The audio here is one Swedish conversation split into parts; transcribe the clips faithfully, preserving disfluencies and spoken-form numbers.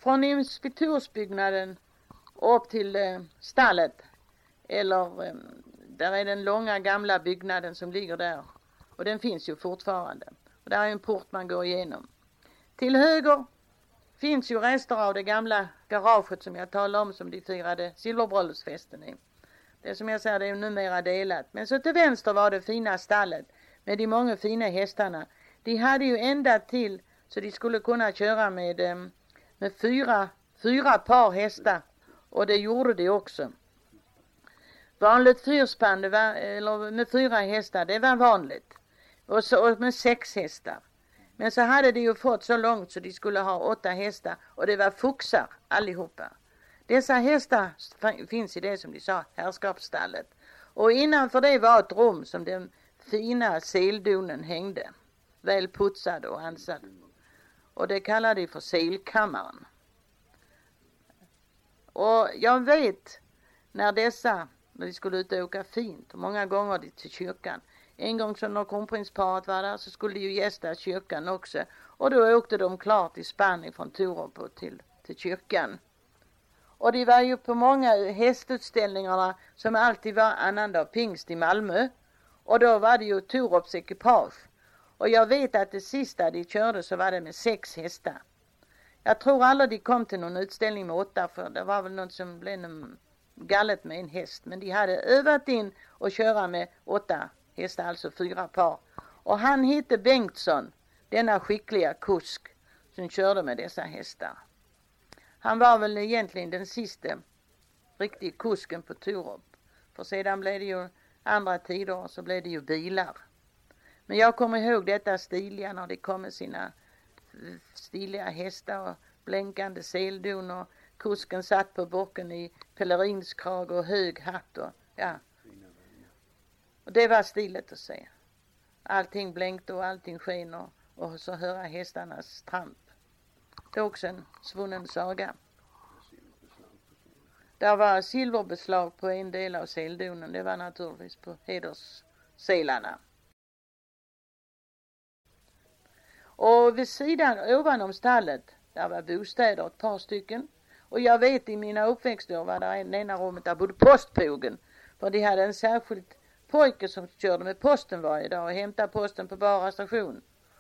Från inspektorsbyggnaden upp till eh, stallet, eller eh, där är den långa gamla byggnaden som ligger där, och den finns ju fortfarande, och där är en port man går igenom. Till höger finns ju rester av det gamla garaget som jag talade om, som de firade silverbröllopsfesten i. Det som jag säger, det är numera delat. Men så till vänster var det fina stallet med de många fina hästarna. De hade ju ända till så de skulle kunna köra med, med fyra, fyra par hästar, och det gjorde de också. Vanligt fyrspann, det var, eller med fyra hästar, det var vanligt. Och, så, och med sex hästar. Men så hade de ju fått så långt så de skulle ha åtta hästar, och det var fuxar allihopa. Dessa hästar finns i det som de sa, herrskapsstallet. Och innanför det var ett rum som den fina seldonen hängde, väl putsad och ansad. Och det kallade de för selkammaren. Och jag vet när dessa, när de skulle ut och åka fint, och många gånger till kyrkan. En gång så när kronprinsparet var där så skulle de ju gästa kyrkan också. Och då åkte de klart i Spanien från Torup till, till kyrkan. Och det var ju på många hästutställningarna som alltid var annandag pingst i Malmö. Och då var det ju Torups ekipage. Och jag vet att det sista de körde så var det med sex hästar. Jag tror aldrig de kom till någon utställning med åtta, för det var väl något som blev någon gallet med en häst. Men de hade övat in och köra med åtta hästar, alltså fyra par. Och han hette Bengtsson, denna skickliga kusk som körde med dessa hästar. Han var väl egentligen den sista riktiga kusken på Torup. För sedan blev det ju andra tider, och så blev det ju bilar. Men jag kommer ihåg detta stiliga när de kom med sina stiliga hästar och blänkande seldon, och kusken satt på bocken i pellerinskrag och hög hatt, och ja. Och det var stiligt att se. Allting blänkte och allting sken, och, och så höra hästarnas tramp. Det är också en svunnen saga. Där var silverbeslag på en del av seldonen. Det var naturligtvis på hedersselarna. Och vid sidan ovanom stallet, där var bostäder, ett par stycken. Och jag vet i mina uppväxtår var där en ena rummet där bodde postbogen. För de hade en särskild pojke som körde med posten varje dag och hämtade posten på bara station.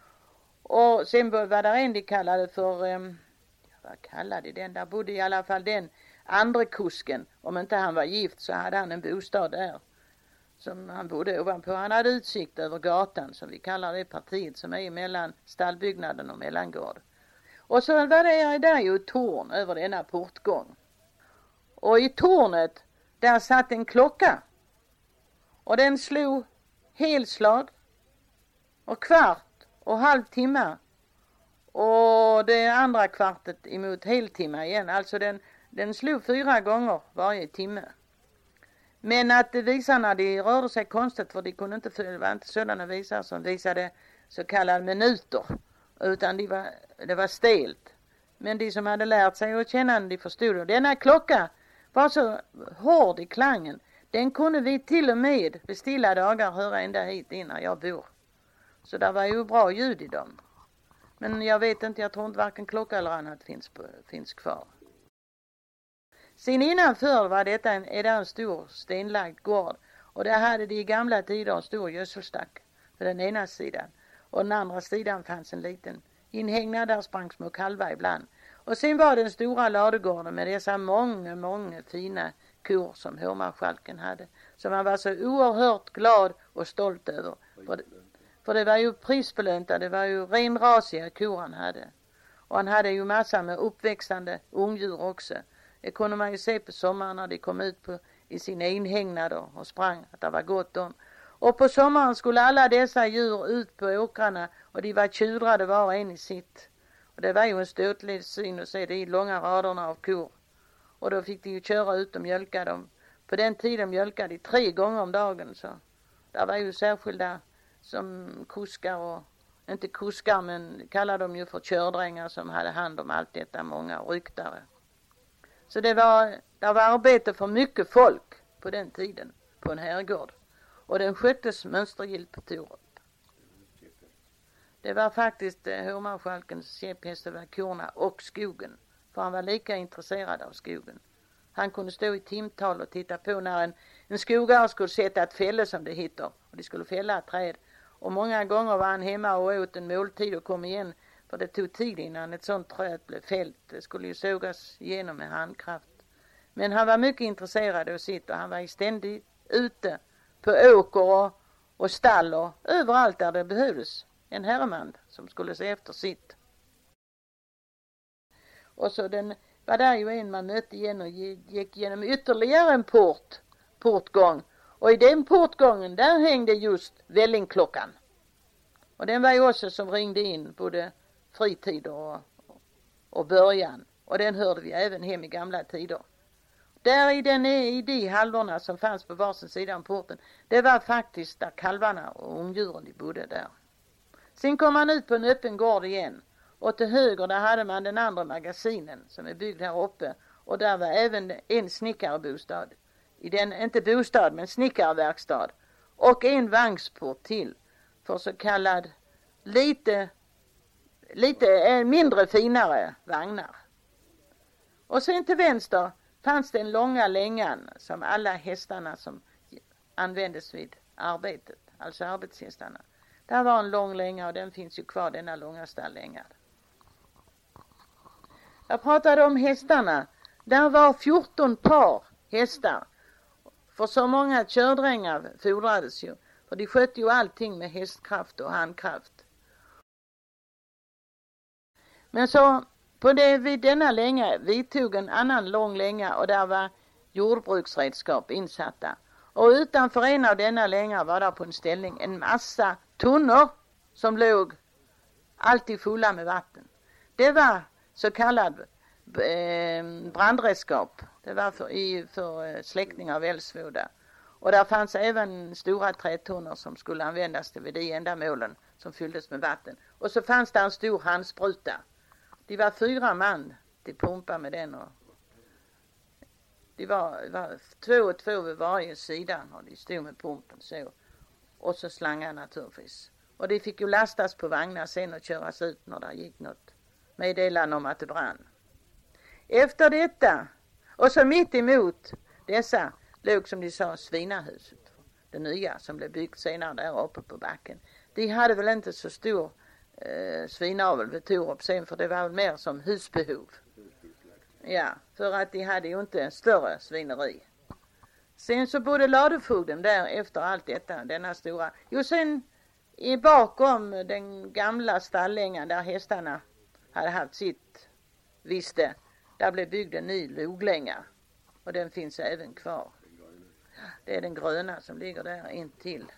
Och sen var där en de kallade för, um, vad kallade den? Där bodde i alla fall den andra kusken. Om inte han var gift så hade han en bostad där som han bodde ovanpå. Han hade utsikt över gatan, som vi kallar det partiet som är mellan stallbyggnaden och mellangård. Och så var det där ju ett torn över denna portgång. Och i tornet där satt en klocka. Och den slog helslag och kvart och halvtimme. Och det andra kvartet emot heltimme igen. Alltså den, den slog fyra gånger varje timme. Men att visarna, de rörde sig konstigt, för de kunde inte, det var inte sådana visar som visade så kallade minuter. Utan de var, det var stelt. Men de som hade lärt sig att känna, de förstod det. Denna klocka var så hård i klangen. Den kunde vi till och med vid stilla dagar höra ända hit innan jag bor. Så det var ju bra ljud i dem. Men jag vet inte, jag tror inte varken klocka eller annat finns, på, finns kvar. Sen innanför var detta en, är det en stor stenlagd gård. Och där hade de i gamla tider en stor gödselstack på den ena sidan. Och den andra sidan fanns en liten inhägnad, där sprang små kalvar ibland. Och sen var den stora ladugården med dessa många, många fina kor som hovmarskalken hade. Så man var så oerhört glad och stolt över. För det, för det var ju prisbelönt, det var ju renrasiga kor han hade. Och han hade ju massa med uppväxande ungdjur också. Det kunde man ju se på sommaren när de kom ut på, i sina inhägnader och sprang, att det var gott om. Och på sommaren skulle alla dessa djur ut på åkrarna, och de var tjudrade var och en i sitt. Och det var ju en ståtlig syn att se de långa raderna av kor. Och då fick de ju köra ut och mjölka dem. På den tiden mjölkade de tre gånger om dagen, så det var ju särskilda som kuskar, och inte kuskar men kallade de ju för kördrängar, som hade hand om allt detta, många ryktare. Så det var, det var arbete för mycket folk på den tiden på en herrgård. Och den sköttes mönstergilt på Torup. Det var faktiskt eh, hovmarskalkens käpphäst, det var korna och skogen för han var lika intresserad av skogen. Han kunde stå i timtal och titta på när en, en skogare skulle sätta ett fälle som det heter. Och de skulle fälla ett träd. Och många gånger var han hemma och åt en måltid och kom igen. För det tog tid innan ett sånt träd blev fällt. Det skulle ju sågas igenom med handkraft. Men han var mycket intresserad av sitt och han var ständigt ute på åker och, och stall och överallt där det behövdes. En herreman som skulle se efter sitt. Och så den var där ju en man mötte igen och gick genom ytterligare en port, portgång. Och i den portgången där hängde just vällingklockan. Och den var ju också som ringde in både fritid och, och början. Och den hörde vi även hem i gamla tider. Där i, den, i de halvorna som fanns på varsin sida om porten, det var faktiskt där kalvarna och ungdjuren de bodde där. Sen kom man ut på en öppen gård igen. Och till höger där hade man den andra magasinen som är byggd här uppe. Och där var även en snickarebostad. I den, inte bostad men snickarverkstad. Och en vagnsport till. För så kallad lite, lite mindre finare vagnar. Och sen till vänster fanns det en långa längan som alla hästarna som användes vid arbetet. Alltså arbetshästarna. Där var en lång länga och den finns ju kvar, denna långa stalllängan. Jag pratade om hästarna. Där var fjorton par hästar. För så många kördrängar fordrades ju. För de skötte ju allting med hästkraft och handkraft. Men så på det vid denna länga vi tog en annan lång länga och där var jordbruksredskap insatta. Och utanför en av denna länga var där på en ställning en massa tunnor som låg alltid fulla med vatten. Det var så kallad eh, brandredskap. Det var för, i, för släckning av eldsvåda. Och där fanns även stora trätunnor som skulle användas till vid de ändamålen som fylldes med vatten. Och så fanns det en stor handspruta. De var fyra man till pumpa med den. Och de var, var två och två vid varje sida och de stod med pumpen så. Och så slangar naturligtvis. Och de fick ju lastas på vagnar sen och köras ut när det gick något meddelande om att det brann. Efter detta, och så mitt emot dessa låg som de sa svinahuset. Det nya som blev byggt senare där uppe på backen. De hade väl inte så stor eh, svinavel vid Torup sen för det var väl mer som husbehov. Ja, för att de hade ju inte större svineri. Sen så bodde ladufogden där efter allt detta, denna stora. Jo sen i bakom den gamla stallängan där hästarna hade haft sitt visste. Där blev byggd en ny loglänga. Och den finns även kvar. Det är den gröna som ligger där intill.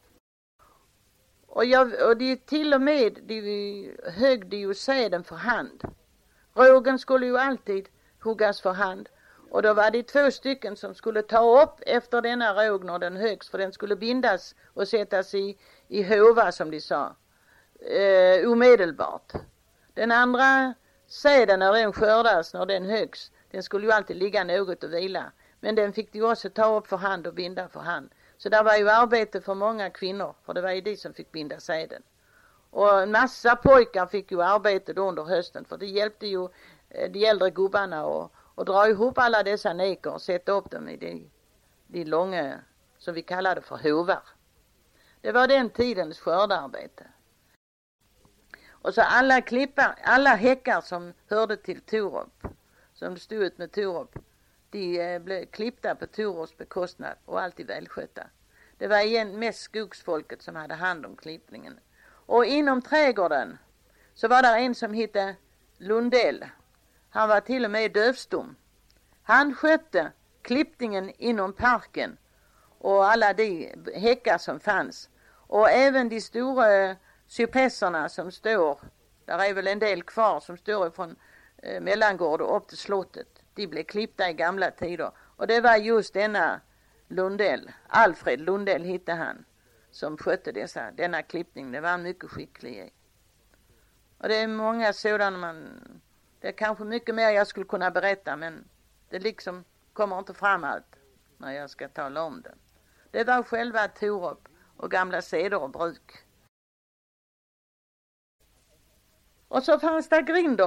Och, jag, och de till och med de högde ju säden för hand. Rågen skulle ju alltid huggas för hand. Och då var det två stycken som skulle ta upp efter denna råg när den högs. För den skulle bindas och sättas i, i hova som de sa. Eh, omedelbart. Den andra säden när den skördas, när den högs. Den skulle ju alltid ligga något och vila. Men den fick de också ta upp för hand och binda för hand. Så det var ju arbete för många kvinnor. För det var ju de som fick binda säden. Och en massa pojkar fick ju arbete då under hösten. För det hjälpte ju de äldre gubbarna och, och dra ihop alla dessa nekor och sätta upp dem i de, de långa, som vi kallade för hovar. Det var den tidens skördarbete. Och så alla klippar, alla häckar som hörde till Torup, som stod ut med Torup, de blev klippta på Torups bekostnad och alltid välskötta. Det var igen mest skogsfolket som hade hand om klippningen. Och inom trädgården så var där en som hette Lundell. Han var till och med dövstum. Han skötte klippningen inom parken och alla de häckar som fanns. Och även de stora cypresserna som står, där är väl en del kvar som står från eh, Mellangård och upp till slottet. De blev klippta i gamla tider. Och det var just denna Lundell, Alfred Lundell hittade han, som skötte dessa, denna klippning. Det var mycket skicklig i. Och det är många sådana man, det är kanske mycket mer jag skulle kunna berätta, men det liksom kommer inte fram allt när jag ska tala om det. Det var själva Torup och gamla seder och bruk. Och så fanns det grinder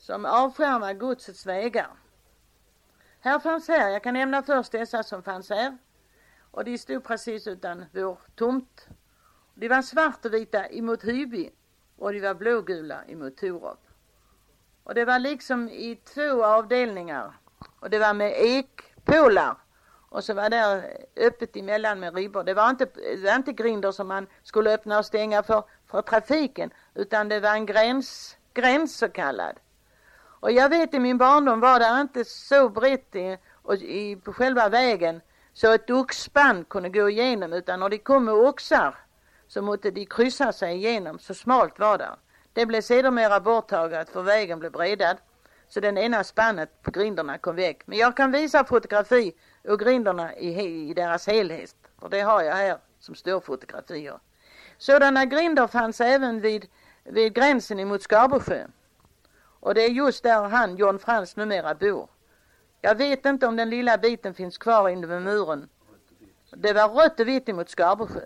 som avskärmar godsets vägar. Här fanns här, jag kan nämna först dessa som fanns här. Och de stod precis utan vår tomt. De var svart och vita emot Hyby och de var blågula emot Torup. Och det var liksom i två avdelningar. Och det var med ekpålar. Och så var det öppet emellan med ribbor. Det var inte, det var inte grinder som man skulle öppna och stänga för, för trafiken. Utan det var en gräns, gräns så kallad. Och jag vet i min barndom var det inte så brett i, och i, på själva vägen så ett oxspann kunde gå igenom. Utan när de kom med oxar så måste de kryssa sig igenom. Så smalt var det. Det blev sedermera borttaget för vägen blev bredad. Så den ena spannet på grinderna kom väck. Men jag kan visa fotografi och grinderna i, i deras helhet. Och det har jag här som står fotografier. Sådana grinder fanns även vid, vid gränsen emot Skarbosjö. Och det är just där han, John Frans, numera bor. Jag vet inte om den lilla biten finns kvar inne vid muren. Det var rött och vitt emot Skarbosjö.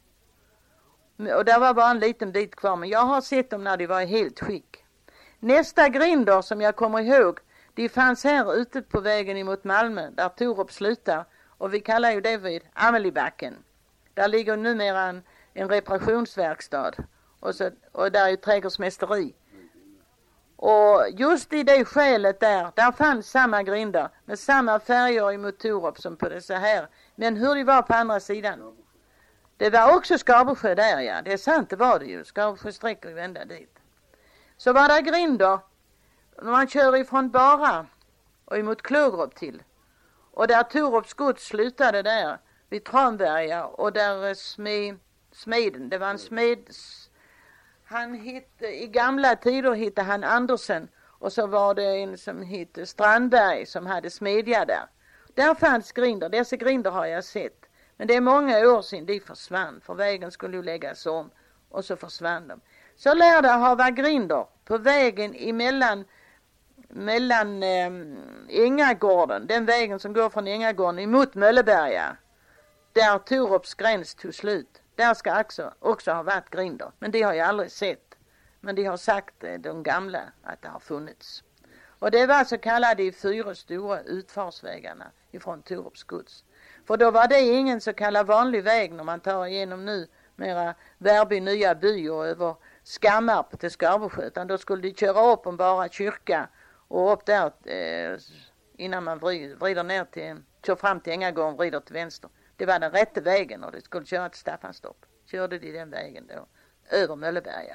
Och där var bara en liten bit kvar. Men jag har sett dem när de var i helt skick. Nästa grinder som jag kommer ihåg, de fanns här ute på vägen emot Malmö, där Torup slutar. Och vi kallar ju det vid Ameliebacken. Där ligger numera en, en reparationsverkstad. Och, så, och där är ju trädgårdsmästeri. Och just i det skälet där, där fanns samma grinder med samma färger emot Torup som på det så här. Men hur det var på andra sidan. Det var också Skarbosjö där, ja. Det är sant, det var det ju. Skarbosjö sträcker ju ända dit. Så var det grinder när man kör ifrån Bara och emot Klågerup till. Och där Torups gods slutade där vid Tranberga och där smed, smeden, det var en smed. Han hittade, i gamla tider hittade han Andersen och så var det en som hette Strandberg som hade smedja där. Där fanns grinder, dessa grinder har jag sett. Men det är många år sedan de försvann för vägen skulle ju läggas om och så försvann de. Så lär det ha varit grinder på vägen emellan mellan eh, Ängagården, den vägen som går från Ängagården emot Mölleberga, där Torups gräns tog slut. Där ska också, också ha varit grinder, men det har jag aldrig sett. Men de har sagt, eh, de gamla, att det har funnits. Och det var så kallade de fyra stora utfartsvägarna ifrån Torups gods. För då var det ingen så kallad vanlig väg när man tar igenom nu mera Värby nya by och över Skammarp till Skarbosjö. Utan då skulle de köra upp om bara kyrka och upp där eh, innan man vrider, vrider ner till, kör fram till Ängagården, vrider till vänster. Det var den rätta vägen och det skulle köra till Staffanstorp. Körde de den vägen då, över Mölleberga.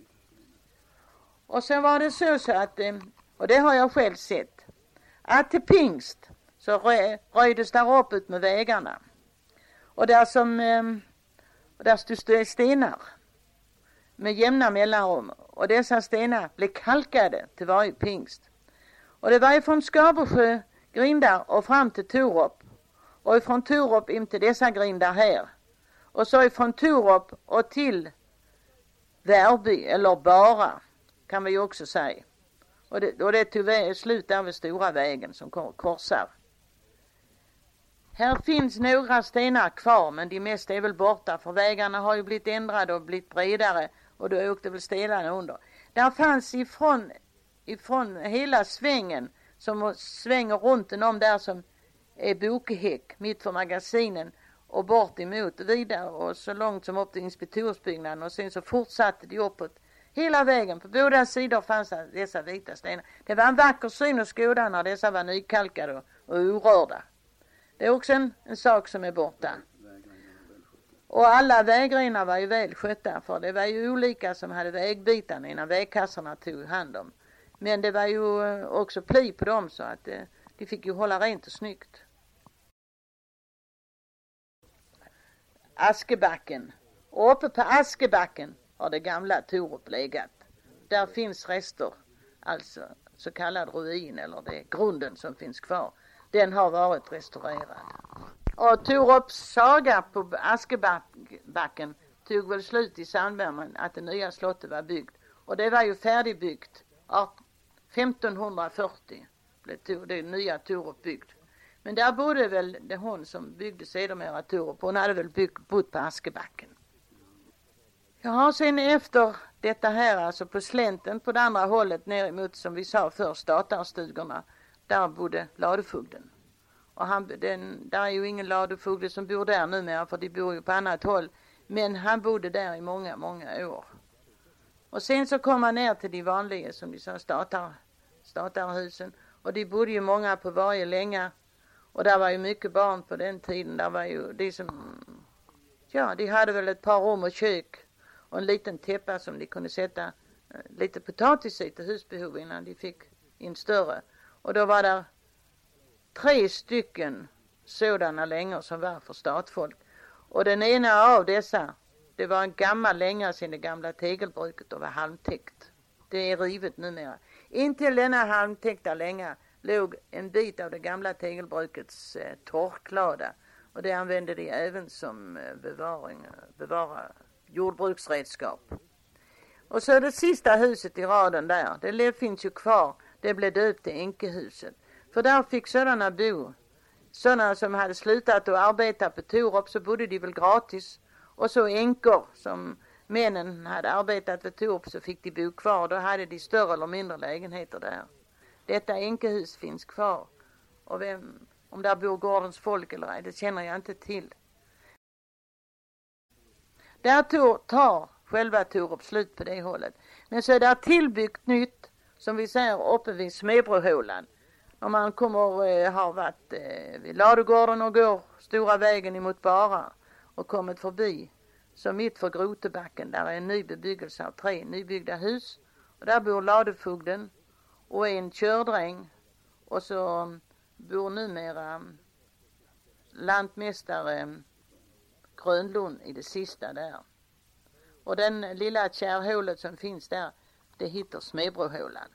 Och sen var det så, så att, eh, och det har jag själv sett, att till pingst så rö, röjdes där upp ut med vägarna. Och där som, eh, och där stod stenar med jämna mellanrum. Och dessa stenar blev kalkade till varje pingst. Och det var ifrån Skarbosjö grindar och fram till Torup. Och ifrån Torup in till dessa grindar här. Och så ifrån Torup och till Värby eller Bara kan vi ju också säga. Och det, och det tog slut där vid stora vägen som korsar. Här finns några stenar kvar men de mesta är väl borta för vägarna har ju blivit ändrade och blivit bredare och då åkte väl stenarna under. Där fanns ifrån, ifrån hela svängen som svänger runt en om där som är Bokehäck mitt för magasinen och bort emot vidare och så långt som upp till inspektorsbyggnaden och sen så fortsatte de uppåt. Hela vägen, på båda sidor fanns dessa vita stenar. Det var en vacker syn och skåda när dessa var nykalkade och, och orörda. Det är också en, en sak som är borta. Och alla vägrenar var ju väl skötta för det var ju olika som hade vägbitarna innan vägkassorna tog hand om. Men det var ju också pli på dem så att de, de fick ju hålla rent och snyggt. Askebacken. Och uppe på Askebacken har det gamla Torup legat. Där finns rester, alltså så kallad ruin eller det grunden som finns kvar. Den har varit restaurerad. Och Torups saga på Askebacken tog väl slut i samband med att det nya slottet var byggt. Och det var ju färdigbyggt femtonhundrafyrtio blev det nya Torup byggt. Men där bodde väl det hon som byggde sedermera Torup. Hon hade väl byggt, bott på Askebacken. Jag har sen efter detta här alltså på slänten på det andra hållet ner emot, som vi sa först, statarstugorna, där bodde ladufogden. Och han, den, där är ju ingen ladufogde som bor där numera, för de bor ju på annat håll. Men han bodde där i många, många år. Och sen så kom han ner till de vanliga, som de sa, statar, statarhusen. Och de bodde ju många på varje länga. Och där var ju mycket barn på den tiden. Där var ju de som, ja, de hade väl ett par rum och kök. Och en liten täppa som de kunde sätta eh, lite potatis i till husbehov innan de fick in större. Och då var där tre stycken sådana längor som var för statfolk. Och den ena av dessa, det var en gammal länga sedan det gamla tegelbruket och var halmtäckt. Det är rivet numera. Intill denna halmtäckta länga låg en bit av det gamla tegelbrukets eh, torklada. Och det använde de även som eh, bevaring, bevara jordbruksredskap. Och så det sista huset i raden där, det finns ju kvar. Det blev döpt till Enkehuset. För där fick sådana bo. Sådana som hade slutat att arbeta på Torup, så bodde de väl gratis. Och så änkor som männen hade arbetat på Torup, så fick de bo kvar. Då hade de större eller mindre lägenheter där. Detta Enkehus finns kvar. Och vem, om där bor gårdens folk eller ej, det känner jag inte till. Där tog, tar själva Torup slut på det hållet. Men så är där tillbyggt nytt, som vi säger, uppe vid Smedbrohålan. Om man kommer, eh, har varit eh, vid Ladugården och går stora vägen emot Bara och kommit förbi. Så mitt för Grotebacken, där är en ny bebyggelse av tre nybyggda hus. Och där bor ladufogden och en kördräng. Och så um, bor numera um, lantmästare um, Grönlund i det sista där. Och den lilla kärhålet som finns där, det heter Smedbrohålan.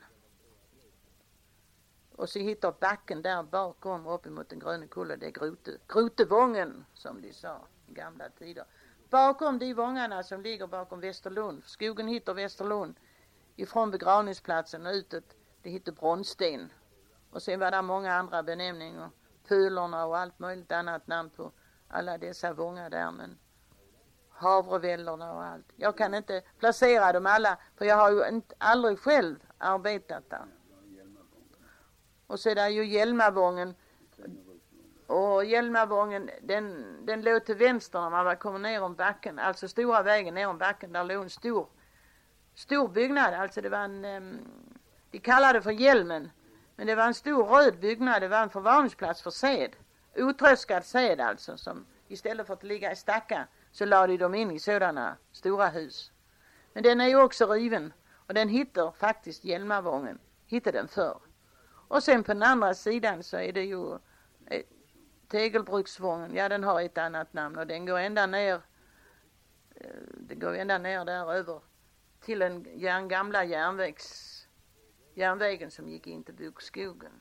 Och så hittar backen där bakom upp emot den gröna kullen, det är Grote, Grotevången som de sa i gamla tider. Bakom de vångarna som ligger bakom Västerlund, skogen hittar Västerlund, ifrån begravningsplatsen och utåt, det heter Bronssten. Och sen var det många andra benämningar, Pölerna och allt möjligt annat namn på alla dessa vångar där, men Havrevällerna och allt. Jag kan inte placera dem alla, för jag har ju inte, aldrig själv arbetat där. Och så är det ju Hjälmavången. Och Hjälmavången, den, den låg till vänster när man var kommit ner om backen. Alltså stora vägen ner om backen, där låg en stor, stor byggnad. Alltså det var en, um, de kallade det för Hjälmen. Men det var en stor röd byggnad, det var en förvarningsplats för säd. Otröskad säd alltså, som istället för att ligga i stackar så lade de in i sådana stora hus. Men den är ju också riven. Och den hittar faktiskt Hjälmavången. Hittar den förr. Och sen på den andra sidan så är det ju eh, Tegelbruksvången. Ja, den har ett annat namn. Och den går ända ner. Eh, det går ända ner där över till en järn, gamla järnvägs, järnvägen som gick in till Bokskogen.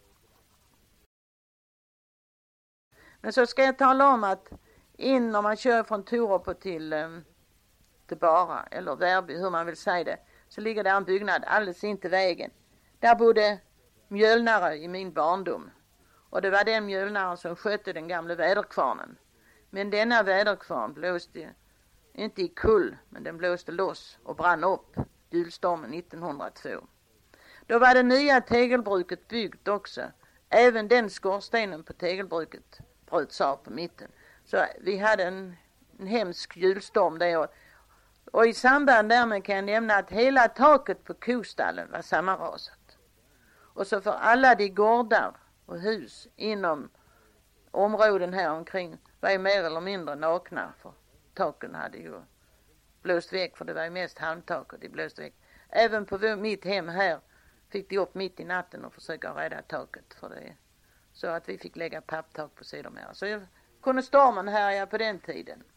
Men så ska jag tala om att in när man kör från Torup till, eh, till Bara, eller Värby, hur man vill säga det, så ligger där en byggnad alldeles in till vägen. Där bodde mjölnare i min barndom. Och det var den mjölnaren som skötte den gamla väderkvarnen. Men denna väderkvarn blåste inte i kull, men den blåste loss och brann upp julstormen nittonhundratvå. Då var det nya tegelbruket byggt också. Även den skorstenen på tegelbruket bröts av på mitten. Så vi hade en, en hemsk julstorm där. Och i samband därmed kan jag nämna att hela taket på kostallen var sammanrasat. Och så för alla de gårdar och hus inom områden här omkring var ju mer eller mindre nakna. För taken hade ju blåst väck, för det var ju mest halmtak och de blåst väck. Även på mitt hem här fick de upp mitt i natten och försöka rädda taket för det. Så att vi fick lägga papptak på sidan här. Så kunde stormen härja på den tiden.